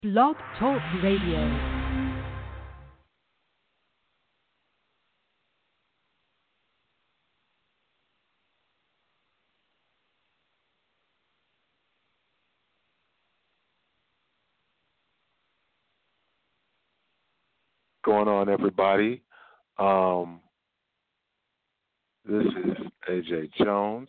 Blog Talk Radio. Going on, everybody? This is AJ Jones.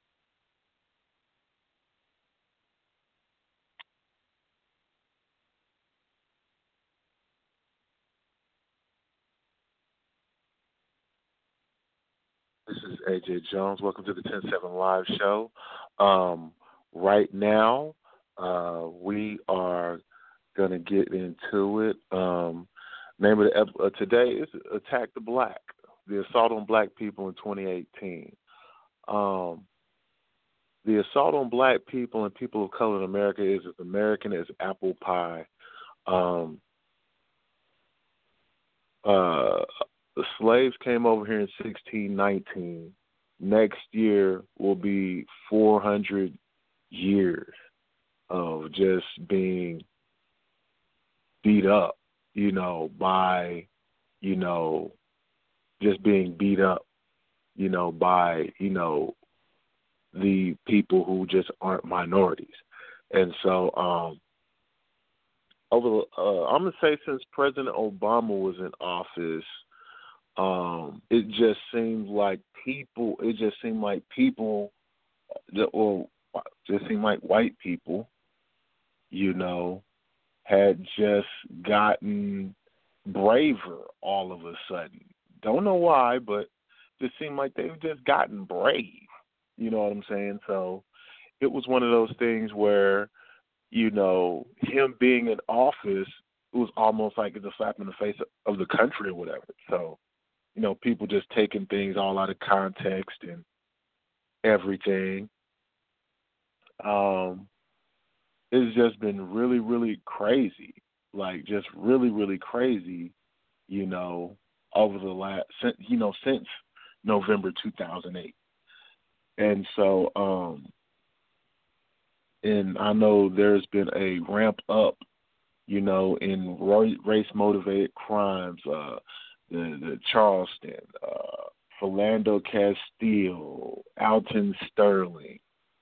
This is AJ Jones. Welcome to the 10-7 Live Show. Right now, we are going to get into it. Name of the today is Attack the Black, the assault on black people in 2018. The assault on black people and people of color in America is as American as apple pie. The slaves came over here in 1619. Next year will be 400 years of just being beat up, by, just being beat up, by, the people who just aren't minorities. And so I'm going to say since President Obama was in office, it just seemed like white people, had just gotten braver all of a sudden. Don't know why, but it seemed like they've just gotten brave. You know what I'm saying? So it was one of those things where, him being in office, it was almost like it's a slap in the face of the country or whatever. So, people just taking things all out of context and everything. It's just been really, really crazy. Like, just really, really crazy, over the since November 2008. And so, and I know there's been a ramp up, in race-motivated crimes, the Charleston, Philando Castile, Alton Sterling,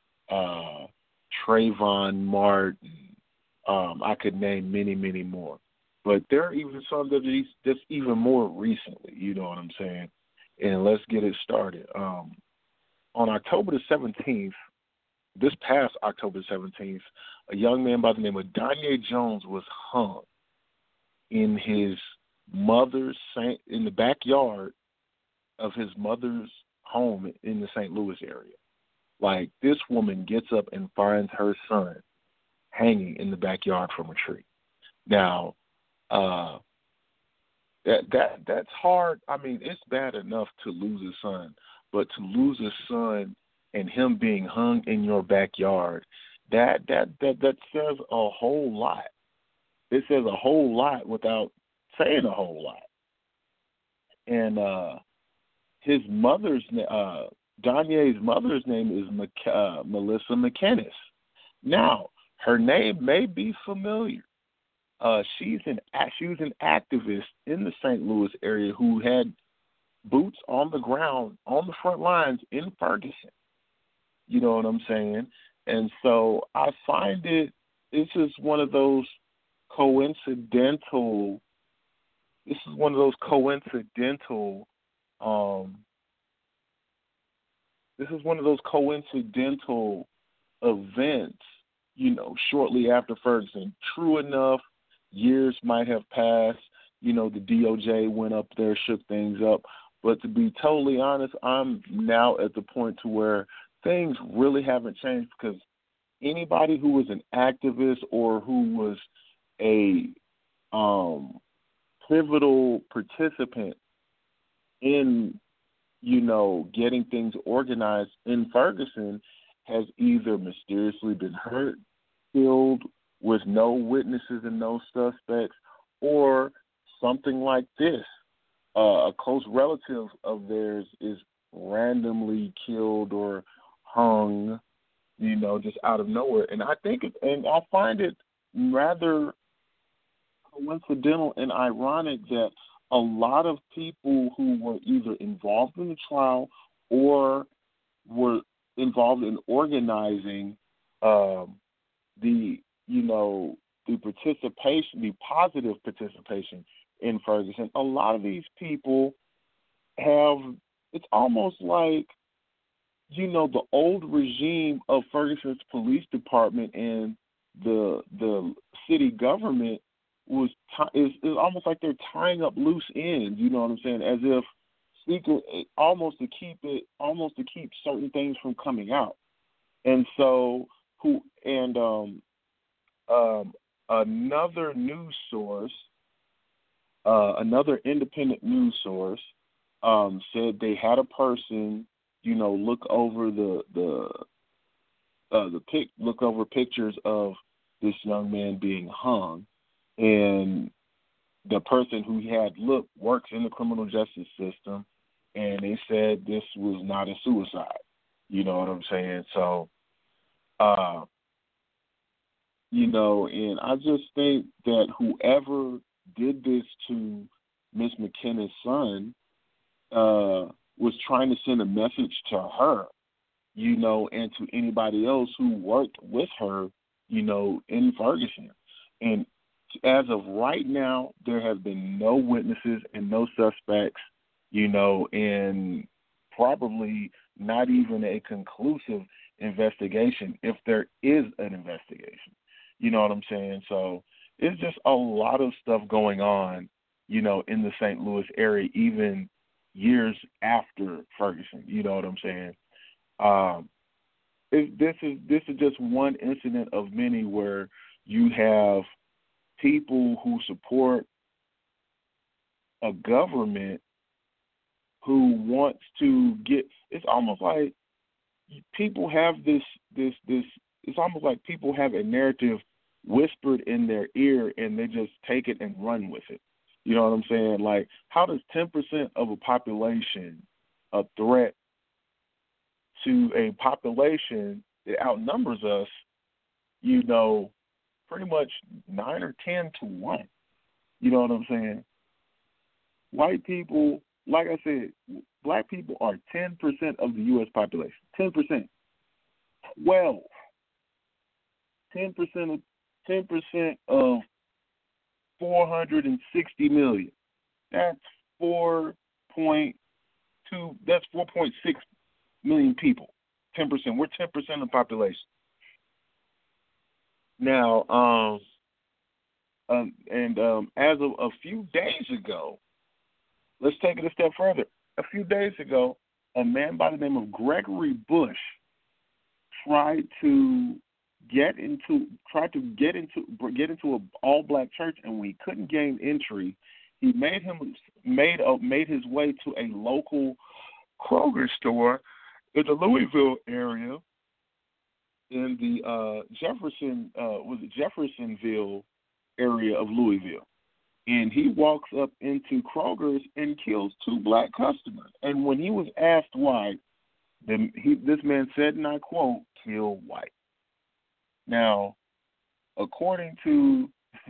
Trayvon Martin. I could name many, many more. But there are even some that's even more recently, you know what I'm saying? And let's get it started. On October the 17th, this past October the 17th, a young man by the name of Danye Jones was hung in in the backyard of his mother's home in the St. Louis area. Like, this woman gets up and finds her son hanging in the backyard from a tree. Now, that's hard. I mean, it's bad enough to lose a son, but to lose a son and him being hung in your backyard, that says a whole lot. It says a whole lot without saying a whole lot. And his mother's Danye's mother's name is Melissa McInnes. Now, her name may be familiar. She was an activist in the St. Louis area who had boots on the ground, on the front lines in Ferguson. You know what I'm saying? And so I find this is one of those coincidental events, shortly after Ferguson. True enough, years might have passed. The DOJ went up there, shook things up. But to be totally honest, I'm now at the point to where things really haven't changed, because anybody who was an activist or who was a pivotal participant in, getting things organized in Ferguson has either mysteriously been hurt, killed with no witnesses and no suspects, or something like this. A close relative of theirs is randomly killed or hung, just out of nowhere. And I find it rather coincidental and ironic that a lot of people who were either involved in the trial or were involved in organizing the the participation, the positive participation in Ferguson. A lot of these people have. It's almost like the old regime of Ferguson's police department and the city government is almost like they're tying up loose ends. You know what I'm saying? As if almost to keep certain things from coming out. And so another news source, another independent news source, said they had a person, look over look over pictures of this young man being hung, and the person who he had looked works in the criminal justice system, and they said this was not a suicide. You know what I'm saying? So, and I just think that whoever did this to Miss McKenna's son was trying to send a message to her, and to anybody else who worked with her, in Ferguson. And as of right now, there have been no witnesses and no suspects, and probably not even a conclusive investigation if there is an investigation. You know what I'm saying? So it's just a lot of stuff going on, in the St. Louis area, even years after Ferguson. You know what I'm saying? This is just one incident of many where you have people who support a government who wants to get. It's almost like people have this. It's almost like people have a narrative whispered in their ear, and they just take it and run with it. You know what I'm saying? Like, how does 10% of a population a threat to a population that outnumbers us, pretty much 9 or 10 to 1? You know what I'm saying? White people, like I said, black people are 10% of the U.S. population. 10%. 12. 10% of 460 million. That's 4.2. That's 4.6 million people. 10%. We're 10% of the population. Now, as of a few days ago, let's take it a step further. A few days ago, a man by the name of Gregory Bush tried to get into an all-black church, and when he couldn't gain entry, he made his way to a local Kroger store in the Louisville area, in the Jeffersonville area of Louisville. And he walks up into Kroger's and kills 2 black customers. And when he was asked why, this man said, and I quote, "Kill white." Now, according to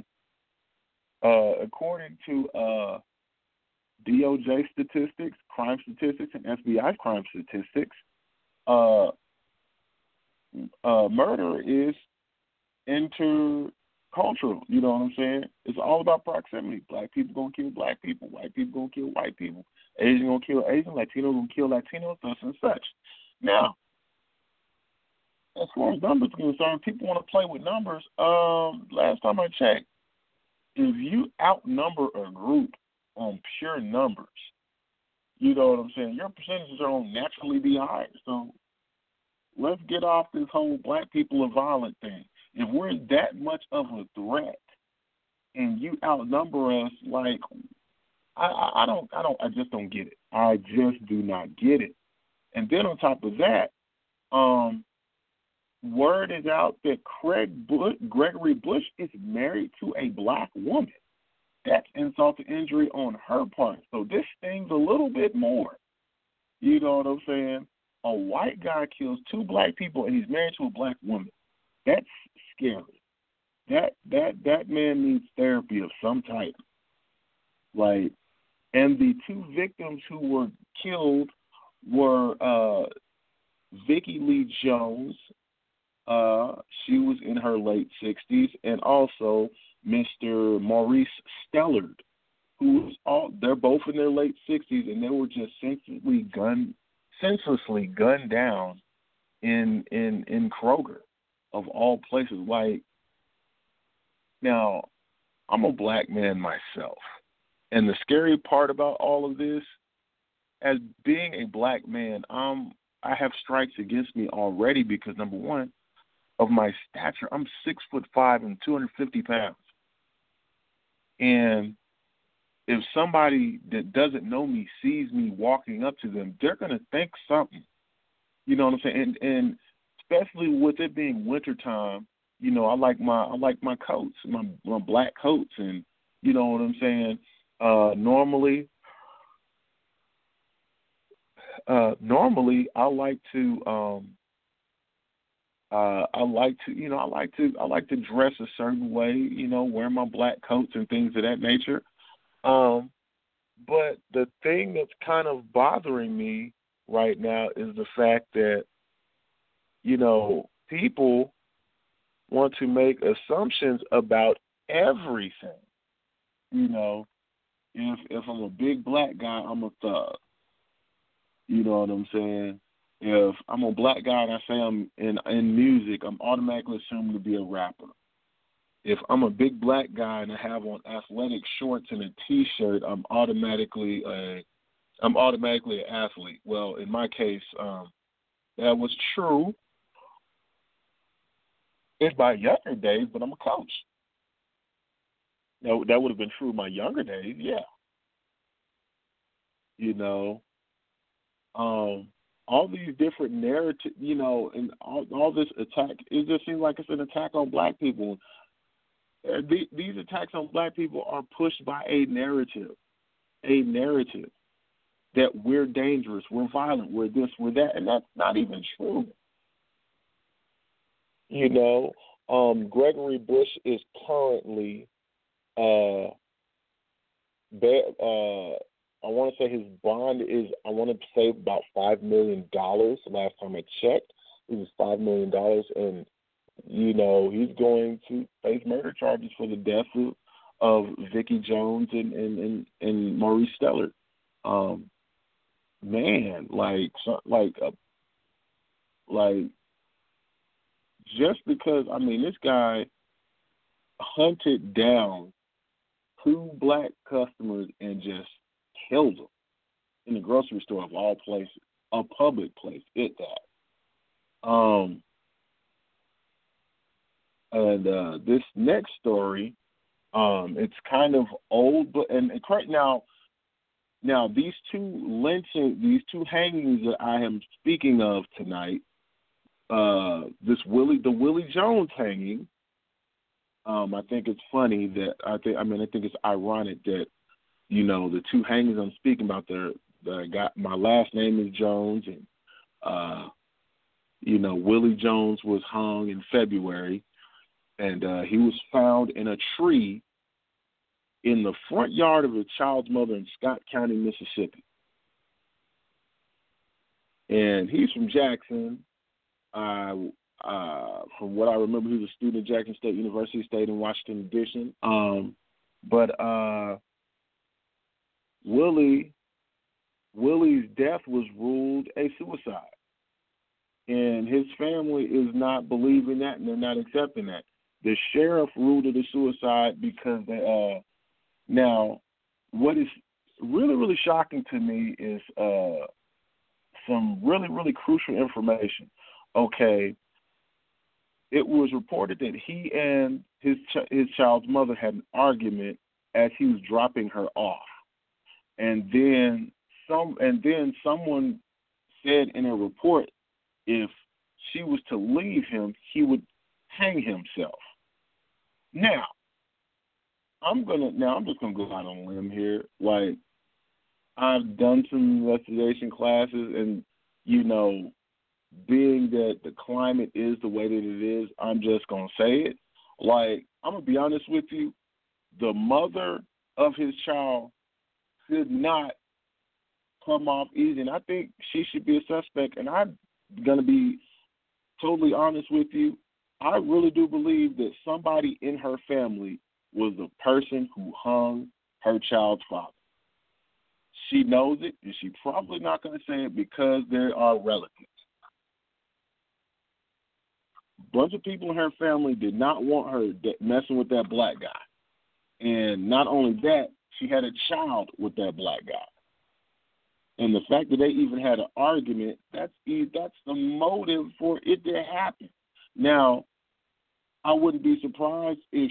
DOJ statistics, crime statistics, and FBI crime statistics, murder is intercultural. You know what I'm saying? It's all about proximity. Black people gonna kill black people. White people gonna kill white people. Asian gonna kill Asian. Latino gonna kill Latinos. Such and such. Now, as far as numbers are concerned, people want to play with numbers. Last time I checked, if you outnumber a group on pure numbers, you know what I'm saying, your percentages are going to naturally be higher. So let's get off this whole black people are violent thing. If we're that much of a threat and you outnumber us, like, I just don't get it. I just do not get it. And then on top of that, word is out that Gregory Bush is married to a black woman. That's insult to injury on her part. So this stings a little bit more. You know what I'm saying? A white guy kills 2 black people and he's married to a black woman. That's scary. that man needs therapy of some type. Like, and the two victims who were killed were Vicky Lee Jones. She was in her late 60s, and also Mr. Maurice Stellard, who was they're both in their late 60s, and they were just senselessly gunned down in Kroger, of all places. Like, now, I'm a black man myself, and the scary part about all of this, as being a black man, I have strikes against me already because, number one, of my stature. I'm 6'5" and 250 pounds. And if somebody that doesn't know me sees me walking up to them, they're gonna think something. You know what I'm saying? And especially with it being wintertime, you know, I like my coats, my black coats, and you know what I'm saying? Normally I like to I like to dress a certain way, you know, wear my black coats and things of that nature. But the thing that's kind of bothering me right now is the fact that, you know, people want to make assumptions about everything. You know, if I'm a big black guy, I'm a thug. You know what I'm saying? If I'm a black guy and I say I'm in music, I'm automatically assumed to be a rapper. If I'm a big black guy and I have on athletic shorts and a T-shirt, I'm automatically an athlete. Well, in my case, that was true in my younger days, but I'm a coach. Now, that would have been true in my younger days, yeah. You know, all these different narratives, you know, and all this attack, it just seems like it's an attack on black people. These attacks on black people are pushed by a narrative that we're dangerous, we're violent, we're this, we're that, and that's not even true. You know, Gregory Bush is currently, I want to say his bond is, I want to say about $5 million. Last time I checked, it was $5 million, and you know he's going to face murder charges for the death of Vicky Jones and Maurice Stellard. Man, like just because, I mean, this guy hunted down 2 black customers and just killed them in the grocery store of all places, a public place at that. And this next story, it's kind of old, but and right now these two hangings that I am speaking of tonight, the Willie Jones hanging. I think it's funny that I think it's ironic that, you know, the 2 hangings I'm speaking about, got my last name is Jones, and you know, Willie Jones was hung in February, and he was found in a tree in the front yard of a child's mother in Scott County, Mississippi. And he's from Jackson. From what I remember, he was a student at Jackson State University, stayed in Washington, D.C. But Willie's death was ruled a suicide. And his family is not believing that, and they're not accepting that. The sheriff ruled it a suicide because now, what is really, really shocking to me is some really, really crucial information. Okay, it was reported that he and his child's mother had an argument as he was dropping her off, and then someone said in a report if she was to leave him, he would hang himself. Now, I'm just gonna go out on a limb here. Like, I've done some investigation classes, and you know, being that the climate is the way that it is, I'm just gonna say it. Like, I'm going to be honest with you, the mother of his child should not come off easy. And I think she should be a suspect. And I'm going to be totally honest with you. I really do believe that somebody in her family was the person who hung her child's father. She knows it, and she's probably not going to say it because there are relatives. A bunch of people in her family did not want her messing with that black guy. And not only that, she had a child with that black guy. And the fact that they even had an argument, that's the motive for it to happen. Now, I wouldn't be surprised if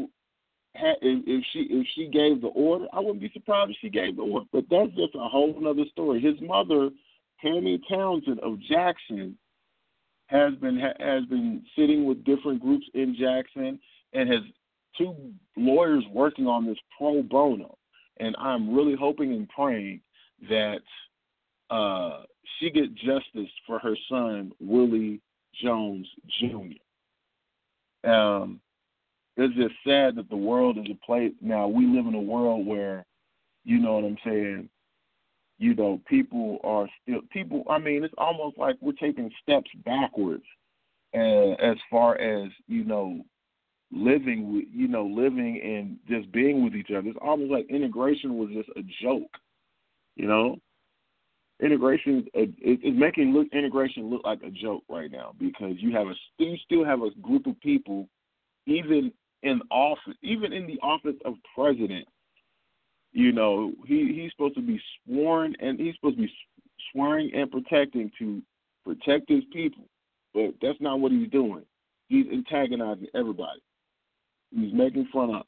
she gave the order. I wouldn't be surprised if she gave the order. But that's just a whole other story. His mother, Tammy Townsend of Jackson, has been sitting with different groups in Jackson and has 2 lawyers working on this pro bono. And I'm really hoping and praying that she gets justice for her son, Willie Jones Jr. It's just sad that the world is a place now. We live in a world where, you know what I'm saying, you know, people are still people. I mean, it's almost like we're taking steps backwards as far as, you know, living and just being with each other. It's almost like integration was just a joke, you know. Integration is making integration look like a joke right now, because you still have a group of people, even in the office of president. You know, he's supposed to be sworn, and he's supposed to be swearing and protecting to protect his people, but that's not what he's doing. He's antagonizing everybody. He's making fun of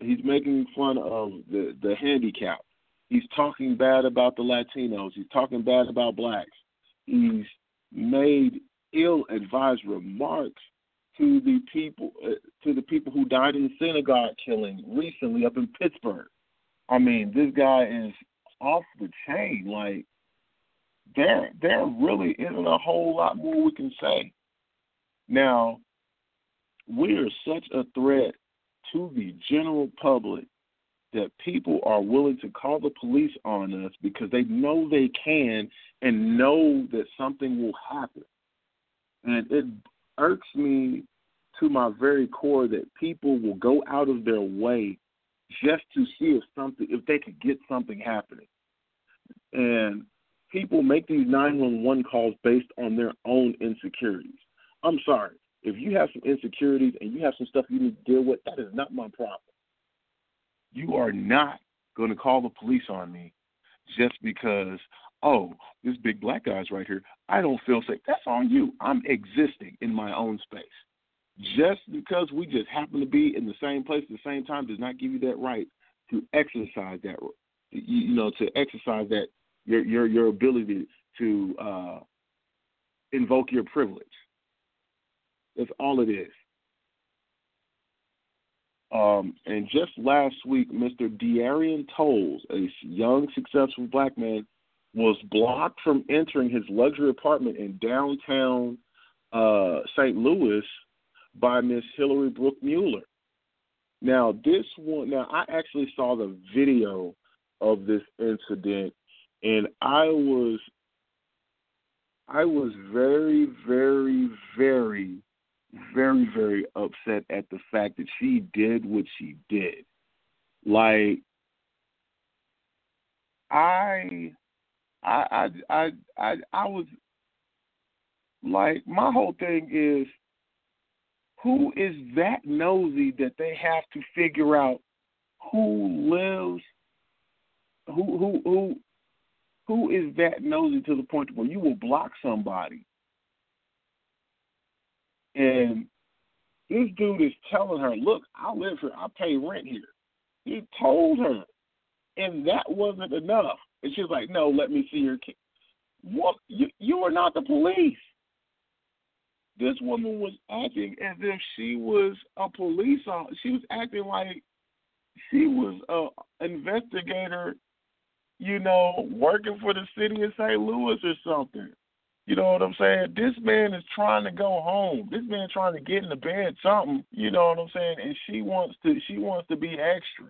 the handicapped. He's talking bad about the Latinos. He's talking bad about blacks. He's made ill-advised remarks to the people who died in the synagogue killing recently up in Pittsburgh. I mean, this guy is off the chain. Like, there really isn't a whole lot more we can say. Now, we are such a threat to the general public that people are willing to call the police on us because they know they can and know that something will happen. And it irks me to my very core that people will go out of their way just to see if they could get something happening. And people make these 911 calls based on their own insecurities. I'm sorry. If you have some insecurities and you have some stuff you need to deal with, that is not my problem. You are not going to call the police on me just because, oh, this big black guy's right here. I don't feel safe. That's on you. I'm existing in my own space. Just because we just happen to be in the same place at the same time does not give you that right to exercise that, your ability to invoke your privilege. That's all it is. And just last week, Mr. De'Arian Tolles, a young, successful black man, was blocked from entering his luxury apartment in downtown St. Louis by Miss Hillary Brooke Mueller. Now, I actually saw the video of this incident, and I was very, very, very, very, very upset at the fact that she did what she did. Like, I was like, my whole thing is, who is that nosy that they have to figure out who lives, who is that nosy to the point where you will block somebody? And this dude is telling her, look, I live here. I pay rent here. He told her. And that wasn't enough. And she's like, no, let me see your kid. What? You are not the police. This woman was acting as if she was a police officer. She was acting like she was an investigator, working for the city of St. Louis or something. You know what I'm saying? This man is trying to go home. This man trying to get in the bed, something. You know what I'm saying? And she wants to be extra.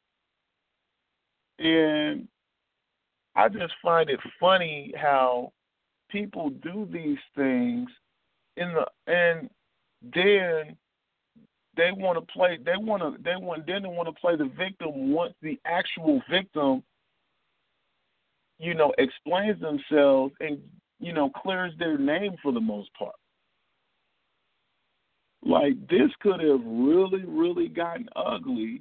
And I just find it funny how people do these things and then they want to play. They want to play the victim once the actual victim, explains themselves and clears their name for the most part. Like, this could have really, really gotten ugly.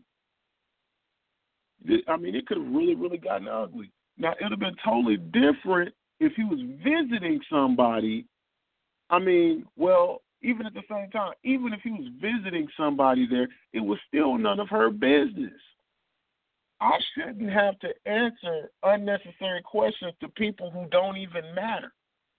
I mean, it could have really, really gotten ugly. Now, it would have been totally different if he was visiting somebody. I mean, well, even at the same time, even if he was visiting somebody there, it was still none of her business. I shouldn't have to answer unnecessary questions to people who don't even matter.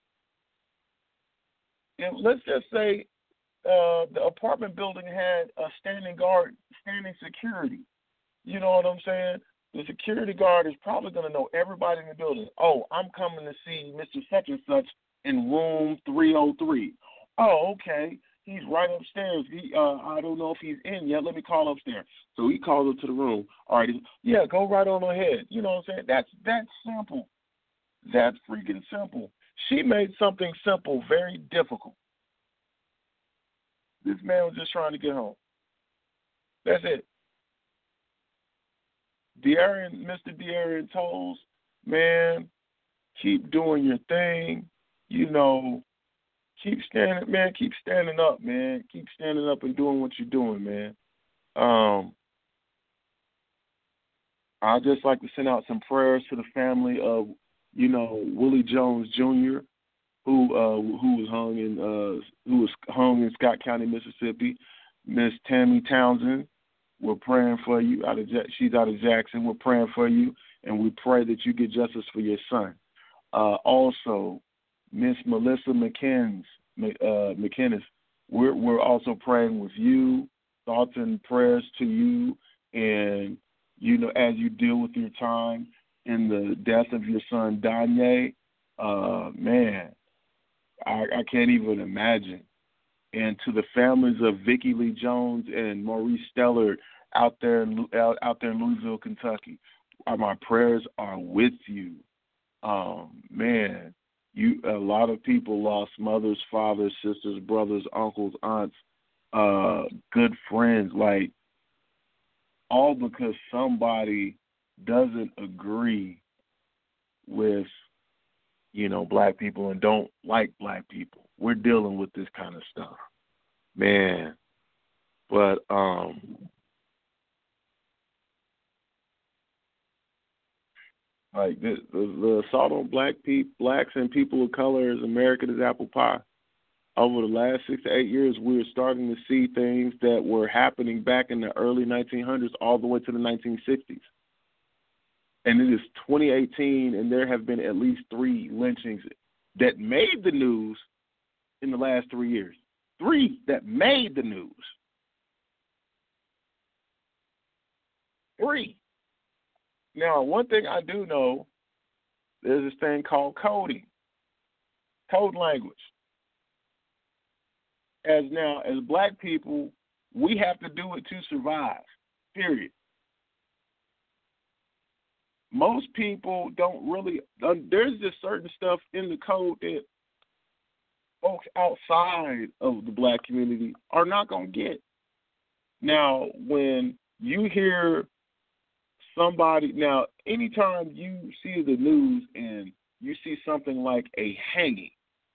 And let's just say the apartment building had a standing security. You know what I'm saying? The security guard is probably going to know everybody in the building. Oh, I'm coming to see Mr. Such and Such in room 303. Oh, okay. He's right upstairs. I don't know if he's in yet. Let me call upstairs. So he calls up to the room. All right. Yeah, go right on ahead. You know what I'm saying? That's simple. That's freaking simple. She made something simple very difficult. This man was just trying to get home. That's it. Mr. De'Aaron Tolles, man, keep doing your thing. Keep standing up, man. Keep standing up and doing what you're doing, man. I'd just like to send out some prayers to the family of, Willie Jones Jr., who was hung in Scott County, Mississippi. Miss Tammy Townsend, we're praying for you. She's out of Jackson. We're praying for you, and we pray that you get justice for your son. Also, Miss Melissa McKinnis, we're also praying with you. Thoughts and prayers to you, and as you deal with your time in the death of your son Danye, man, I can't even imagine. And to the families of Vicki Lee Jones and Maurice Stellard out there in Louisville, Kentucky, my prayers are with you. Man, a lot of people lost mothers, fathers, sisters, brothers, uncles, aunts, good friends, like, all because somebody doesn't agree with, black people and don't like black people. We're dealing with this kind of stuff, man. But like the assault on blacks and people of color is American as apple pie. Over the last 6 to 8 years, we're starting to see things that were happening back in the early 1900s all the way to the 1960s. And it is 2018, and there have been at least 3 lynchings that made the news in the last 3 years. 3 that made the news. 3. Now, one thing I do know, there's this thing called coding, code language. As black people, we have to do it to survive, period. Most people don't really, there's just certain stuff in the code that folks outside of the black community are not going to get. Now, when you hear somebody, anytime you see the news and you see something like a hanging,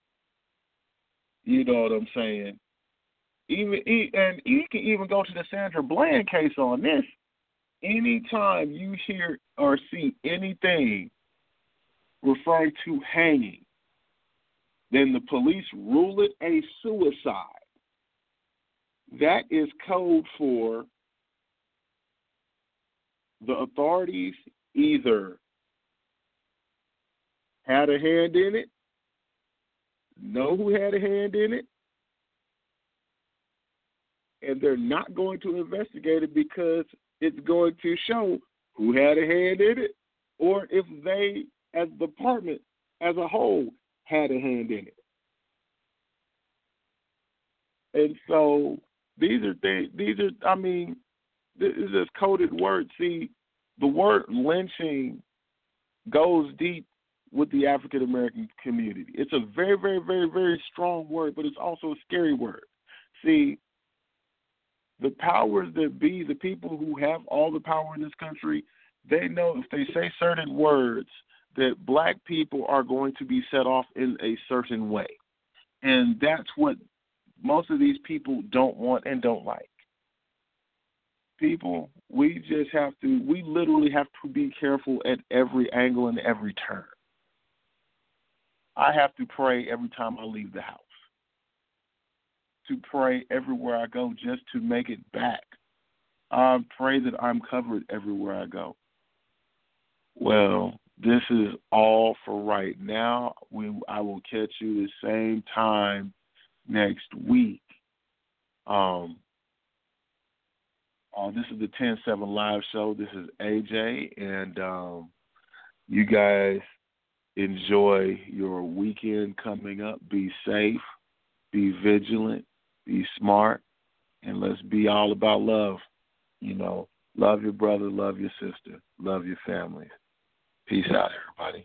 you know what I'm saying? And you can even go to the Sandra Bland case on this. Anytime you hear or see anything referring to hanging, then the police rule it a suicide. That is code for the authorities either had a hand in it, know who had a hand in it, and they're not going to investigate it because it's going to show who had a hand in it, or if they, as a department as a whole, had a hand in it. And so these are things. This is just coded words. See, the word lynching goes deep with the African American community. It's a very, very, very, very strong word, but it's also a scary word. See, the powers that be, the people who have all the power in this country, they know if they say certain words that black people are going to be set off in a certain way. And that's what most of these people don't want and don't like. People, we literally have to be careful at every angle and every turn. I have to pray every time I leave the house, to pray everywhere I go just to make it back. Pray that I'm covered everywhere I go. Well, this is all for right now. I will catch you the same time next week. This is the 10-7 Live Show. This is AJ, and you guys enjoy your weekend coming up. Be safe, be vigilant, be smart, and let's be all about love. Love your brother, love your sister, love your family. Peace out, everybody.